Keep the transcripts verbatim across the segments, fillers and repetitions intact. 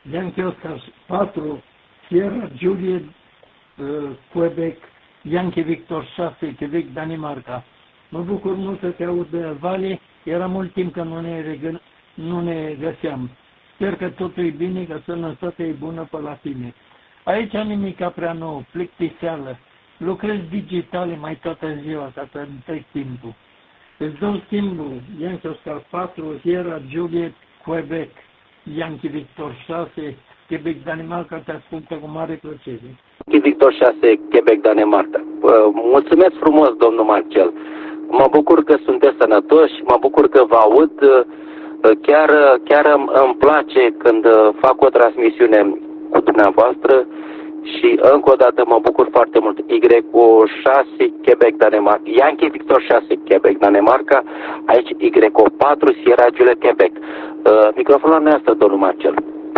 Yankee Oscar patru, Sierra Juliet, uh, Quebec, Yankee Victor șase, Quebec, Danemarca. Mă bucur mult să te aud, Vali, era mult timp că nu ne, regă, nu ne găseam. Sper că totul e bine, că sănătatea e bună pe la tine. Aici nimica prea nou, plictiseală. Lucrez digitale mai toată ziua ca să întrec timpul. Îți dau schimbul, Yankee Oscar patru, Sierra Juliet, Quebec, Yankee Victor șase, Quebec, Danemarca, te ascultă cu mare plăcere. Yankee Victor șase, Quebec, Danemarca. Mulțumesc frumos, domnul Marcel. Mă bucur că sunteți sănătoși, mă bucur că vă aud. Chiar, chiar îmi place când fac o transmisiune cu dumneavoastră și încă o dată mă bucur foarte mult. Y șase, Quebec, Danemarca. Yankee Victor șase, Quebec, Danemarca. Aici Y patru, Sierra Juliet, Quebec. Microfonul nostru, domnul Marcel.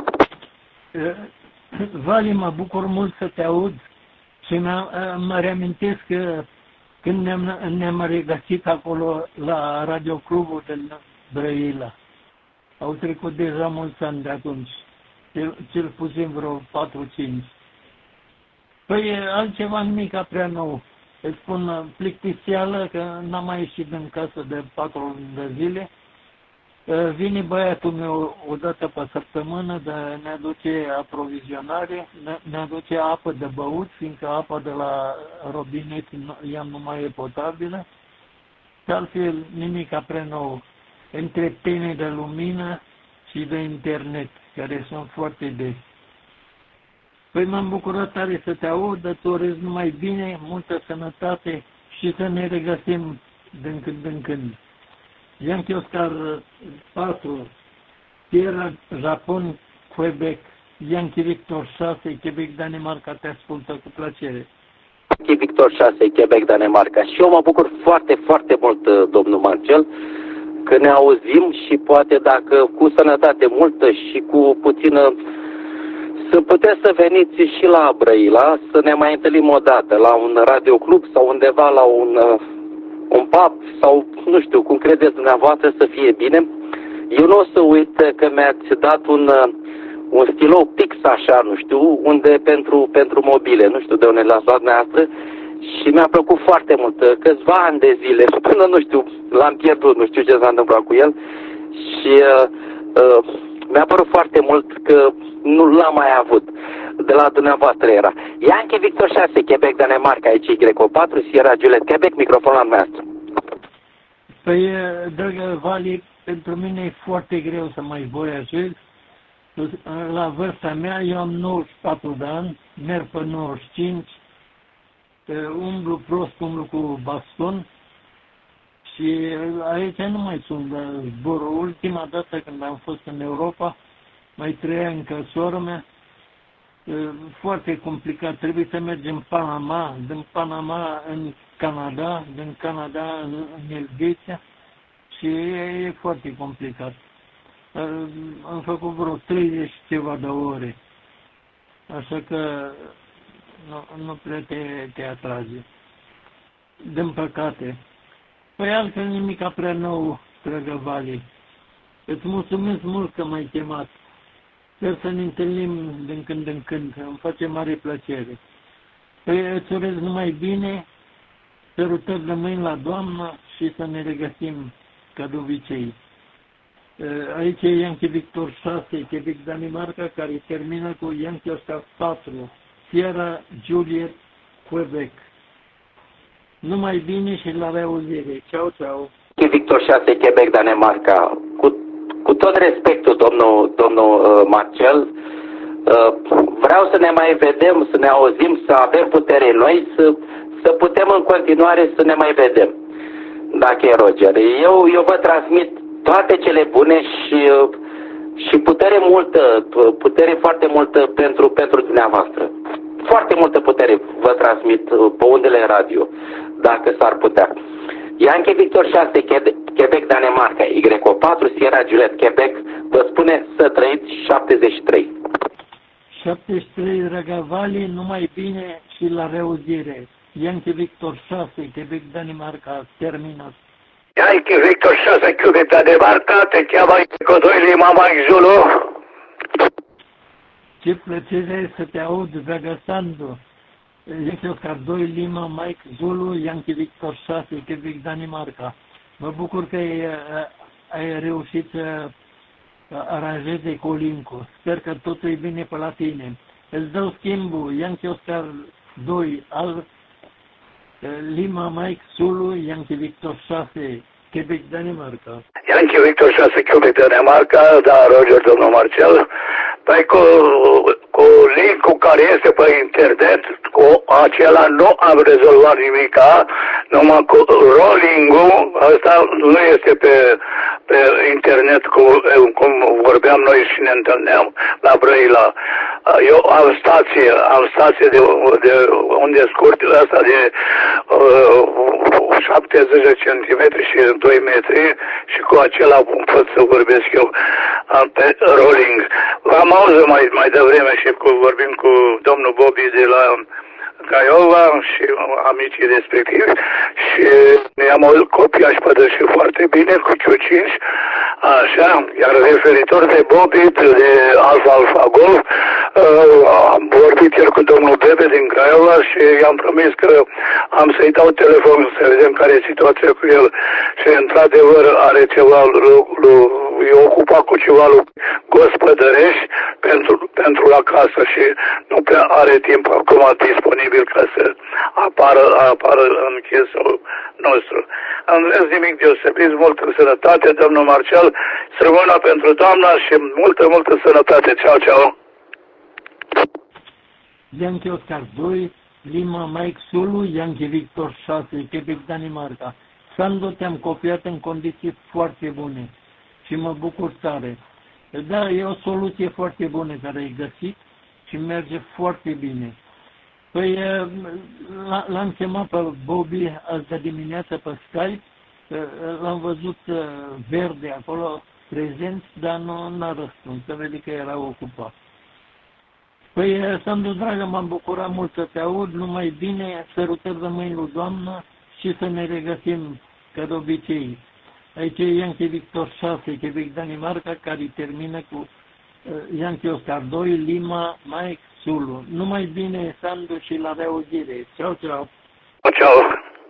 Vali, mă bucur mult să te aud și mă reamintesc că când ne-am, ne-am regăsit acolo la radioclubul din Brăila. Au trecut deja mulți ani de atunci, cel, cel puțin vreo patru cinci. Păi altceva nimic prea nou. Îți spun plictiseală că n-am mai ieșit din casă de patru luni de zile. Vine băiatul meu o dată pe săptămână, de ne aduce aprovizionare, ne, ne aduce apă de băut, fiindcă apa de la robinet ea nu mai e potabilă. De altfel, nimic prea nou. Întreptene de lumină și de internet, care sunt foarte des. Păi m-am bucurat tare să te aud, să te urez numai bine, multă sănătate și să ne regăsim din când în când. Yankee Oscar patru, Sierra, Japon, Quebec, Yankee Victor șase, Quebec, Danemarca, te ascultă cu plăcere. Yankee Victor șase, Quebec, Danemarca. Și eu mă bucur foarte, foarte mult, domnul Marcel, că ne auzim și poate dacă cu sănătate multă și cu puțină, să puteți să veniți și la Brăila, să ne mai întâlnim o dată la un radioclub sau undeva la un... un pub sau, nu știu, cum credeți dumneavoastră să fie bine. Eu nu o să uit că mi-ați dat un, un stilou pix așa, nu știu, unde pentru, pentru mobile, nu știu de unde l-ați luat dumneavoastră și mi-a plăcut foarte mult, câțiva ani de zile, până, nu știu, l-am pierdut, nu știu ce s-a întâmplat cu el și uh, uh, mi-a părut foarte mult că nu l-am mai avut. De la dumneavoastră era. Yankee Victor șase, Quebec, Danemarca, aici Y patru, Sierra Juliet, Quebec, microfonul al nostru. Păi, dragă Vali, pentru mine e foarte greu să mai voiajez. La vârsta mea, eu am nouăzeci și patru de ani, merg pe nouăzeci și cinci, umblu prost, umblu cu baston și aici nu mai sunt de zborul. Ultima dată când am fost în Europa, mai trăia încă sora mea, foarte complicat. Trebuie să mergem în Panama, din Panama în Canada, din Canada în, în Elveția și e, e foarte complicat. Am făcut vreo treizeci și ceva de ore, așa că nu, nu prea te, te atrage. Din păcate. Păi altfel nimica prea nou, dragă Vali. Îți mulțumesc mult că m-ai chemat. Sper să ne întâlnim din când în când, îmi face mare plăcere. Păi îți urez numai bine, sărutări de mâini la Doamnă și să ne regăsim ca de obicei. Aici e Yankee Victor șase, Quebec, Danemarca, care termină cu Yankee Oscar patru, Sierra Juliet, Quebec. Numai bine și la reauzire. Ceau, ceau. Yankee Victor șase, Quebec, Danemarca. Cu Cu tot respectul, domnul, domnul uh, Marcel, uh, vreau să ne mai vedem, să ne auzim, să avem putere noi, să, să putem în continuare să ne mai vedem, dacă e Roger. Eu, eu vă transmit toate cele bune și, uh, și putere multă, putere foarte multă pentru, pentru dumneavoastră. Foarte multă putere vă transmit uh, pe undele radio, dacă s-ar putea. Yankee Victor șase, Quebec, Danemarca, Y patru, Sierra Juliet, Quebec, vă spune să trăiți șaptezeci și trei. șaptezeci și trei, dragă Vali, numai bine și la reauzire. Yankee Victor șase, Quebec, Danemarca, terminat. Yankee Victor șase, Quebec, Danemarca, te cheamă Codoile Mama Zulu. Ce plăcere să te aud, dragă Sandu. Este Oscar doi, Lima, Mike, Zulu, Yankee Victor șase, Quebec, Danemarca. Mă bucur că ai, ai reușit să aranjezi Colincu. Sper că totul e bine pe la tine. Îți dau schimbul, Yankee Oscar doi, al Lima, Mike, Zulu, Yankee Victor șase, Quebec, Danemarca. Yankee Victor șase, Quebec, Danemarca, da, Roger, domnul Marcel. Păi cu, cu link-ul care este pe internet, cu acela nu am rezolvat nimica, numai cu rolling-ul, ăsta nu este pe, pe internet cu, cum vorbeam noi și ne întâlneam la Brăila. Eu am stație, am stație de, de unde scurt ăsta de uh, șaptezeci de centimetri și doi metri și cu acela pot să vorbesc eu pe rolling. L-am auzit mai, mai devreme și cu, vorbim cu domnul Bobby de la Craiova și amicii respectivi și ne-am auzit copia și pădăși foarte bine cu Q cinci, așa, iar referitor de Bobby, de Alfa Alfa Golf, uh, am vorbit el cu domnul Bebe din Craiova și i-am promis că am să-i dau telefonul să vedem care e situația cu el și într-adevăr are ceva, e ocupat cu ceva lui gospodărești pentru, pentru la casă și nu prea are timp acum disponibil ca să apară, apară în chesul nostru. Am zis nimic deosebit, multă sănătate, domnul Marcel, sărbăna pentru doamna și multă, multă sănătate. Ceau, ceau! Yankee Oscar doi, Lima, Mike, Zulu, Yankee Victor șase, Quebec, Danemarca. Sandu, te-am copiat în condiții foarte bune și mă bucur tare. Da, e o soluție foarte bună care ai găsit și merge foarte bine. Păi l-am chemat pe Bobby azi de dimineață pe Skype, l-am văzut verde acolo prezent, dar nu n-a răspuns, să vede că era ocupat. Păi, Sandu, dragă, m-am bucurat mult să te aud, numai bine, sărutări de mâini lui doamnă și să ne regăsim ca de obicei. Aici e Yankee Victor șase, Quebec, Danemarca, care termină cu uh, Yankee Oscar doi, Lima, Mike, Zulu. Numai bine, Sandu, și la reauzire. Ceau, ceau. Ceau.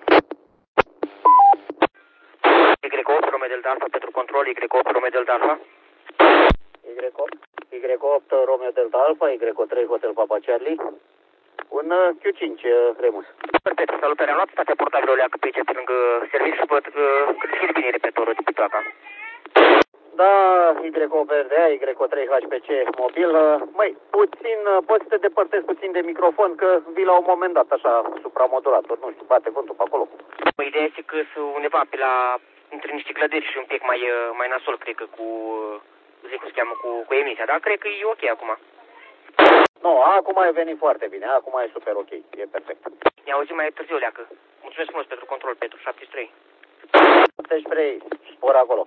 Y opt, Romeo Delta Alfa pentru control, Y opt, Romeo Delta Alfa. Y opt, Y opt, Romeo Delta Alfa, Y trei, Hotel Papa Charlie. Un Q cinci, Remus. Perfect, salutare, am luat stația portabilului A C P C pe lângă serviciu și văd că deschide bine repetorul de pitoaca. Da, Y opt R D A, Y trei H P C mobil. Măi, puțin, poți să te depărtezi puțin de microfon, că vii la un moment dat așa, supramodulator, nu știu, bate vântul pe acolo. Măi, ideea este că sunt undeva pe la, între niște clădiri și un pic mai, mai nasol, cred că cu, zic cum se cheamă, cu, cu emisia, dar cred că e ok acum. Nu, acum ai venit foarte bine, acum e super ok, e perfect. Ne auzim mai târziu, leacă. Mulțumesc frumos pentru control, Petru șaptezeci și trei. șaptezeci și trei, spor acolo.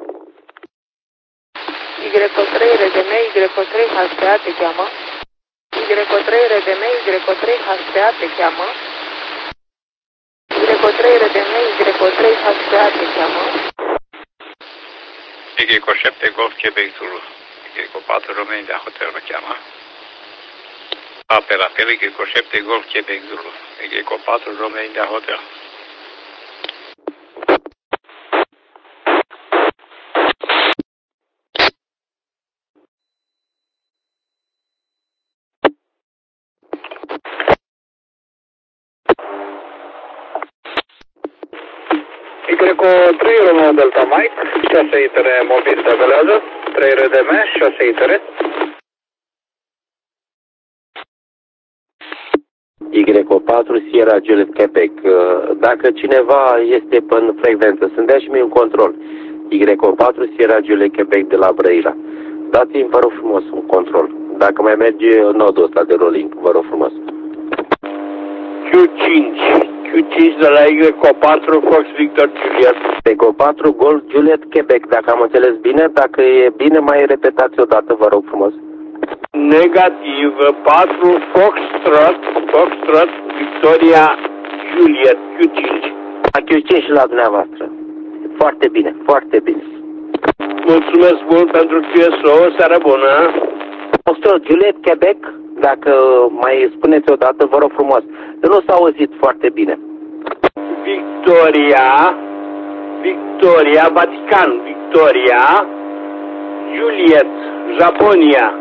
Y trei R D M, Y trei H P A te cheamă. Y trei R D M, Y trei H P A te cheamă. Y trei R D M, Y trei H P A te cheamă. Y șapte Golf Quebec Zulu. Y patru Romeo de Hotel mă cheamă. Apel, apel, Y șapte Golf Quebec Zulu. Y patru Romeo de Hotel. Y trei Romeo Delta Mike, șase itere mobil se velează, trei R D M, șase itere. Y patru Sierra Juliet Quebec. Dacă cineva este în frecvență, să-mi dea și mie un control. Y patru Sierra Juliet Quebec de la Brăila. Dați-mi, vă rog frumos, un control. Dacă mai merge nodul ăsta de rolling, vă rog frumos. Q cinci. Q cinci de la Y patru Fox Victor Juliet. Y patru Golf Juliet Quebec, dacă am înțeles bine. Dacă e bine, mai repetați odată, vă rog frumos. Negativ, patru Foxtrot, Foxtrot Victoria Juliet, Q cinci. Q cinci și la dumneavoastră. Foarte bine, foarte bine. Mulțumesc mult pentru Q S O, seară bună. O Foxtrot Juliet Quebec, dacă mai spuneți odată, vă rog frumos. Nu s-a auzit foarte bine. Victoria, Victoria, Vatican, Victoria, Juliet, Japonia,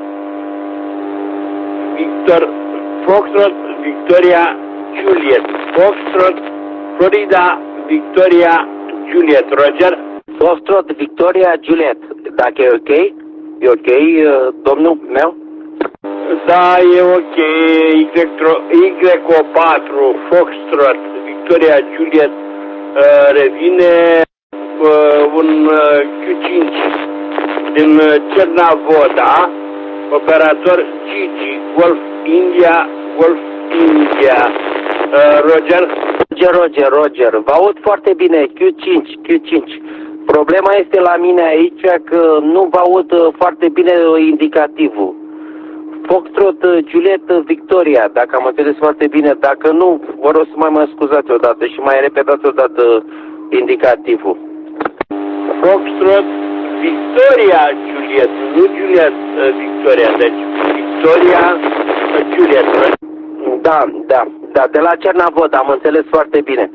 Victor, Foxtrot, Victoria, Juliet, Foxtrot, Florida, Victoria, Juliet, Roger. Foxtrot, Victoria, Juliet, dacă e ok? E ok, domnul meu? Da, e ok, Y O patru, Foxtrot, Victoria, Juliet, uh, revine uh, un uh, Q cinci din Cernavoda, operator Gigi, Golf India, Golf India, uh, Roger. Roger, Roger, Roger, vă aud foarte bine, Q cinci, Q cinci. Problema este la mine aici că nu vă aud foarte bine indicativul. Foxtrot, Juliet, Victoria, dacă am înțeles foarte bine, dacă nu, vă rog să mai mă scuzați odată și mai repetați odată indicativul. Foxtrot, Victoria, Juliet, nu Juliet, Victoria, deci Victoria, Juliet. Da, da, da, de la Cernavod, am înțeles foarte bine.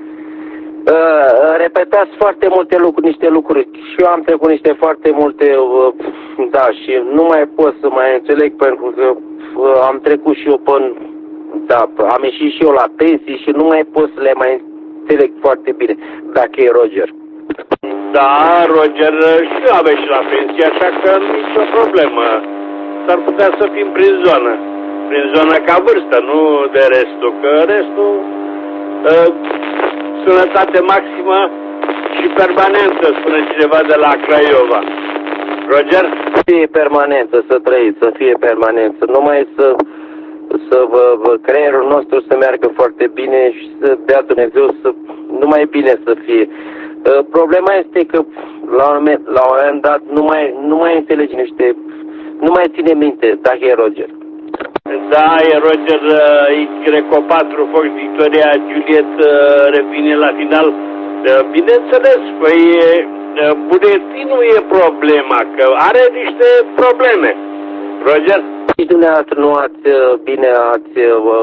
Uh, repetați foarte multe lucruri, niște lucruri și eu am trecut niște foarte multe, uh, da, și nu mai pot să mai înțeleg pentru că uh, am trecut și eu până, da, am ieșit și eu la pensii și nu mai pot să le mai înțeleg foarte bine, dacă e Roger. Da, Roger, și eu am ieșit la pensie, așa că nu e nicio problemă. S-ar putea să fim prin zonă, prin zonă ca vârstă, nu de restul, că restul... Uh, sănătate maximă și permanentă, spune cineva de la Craiova. Roger? Să fie permanentă, să trăiți, să fie permanentă. Numai să, să vă, vă, creierul nostru să meargă foarte bine și să dea Dumnezeu să numai bine să fie. Uh, problema este că la un moment, la un moment dat nu mai, nu mai înțelegi niște, nu mai ține minte dacă e Roger. Da, e Roger, Y O patru, Fox, Victoria, Juliet, revine la final. Bineînțeles, păi buletinul e problema, că are niște probleme. Roger? Și dumneavoastră nu ați, bine, ați,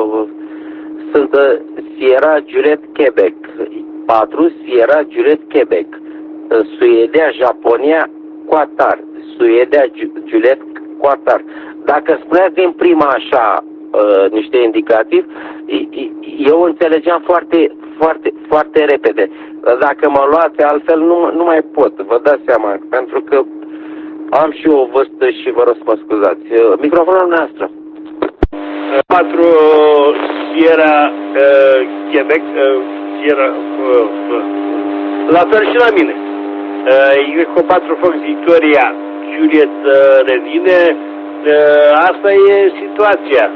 sunt Sierra Juliet Quebec, patru, Sierra Juliet Quebec, Suedia, Japonia, Qatar, Suedia, Juliet, Qatar. Dacă spuneați din prima așa uh, niște indicativ, eu înțelegeam foarte, foarte, foarte repede. Dacă mă luați altfel, nu, nu mai pot, vă dați seama, pentru că am și eu o vârstă și vă rog să mă scuzați. Microfonul noastră. patru Sierra uh, Quebec, uh, Sierra, uh, uh, la fel și la mine. Uh, Y patru Fox Victoria, Juliet uh, revine. Asta e situația.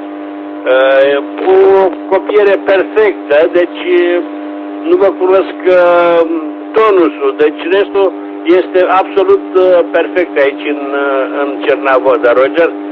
O copiere perfectă, deci nu vă cunosc tonusul, deci restul este absolut perfect aici în, în Cernavoda, Roger.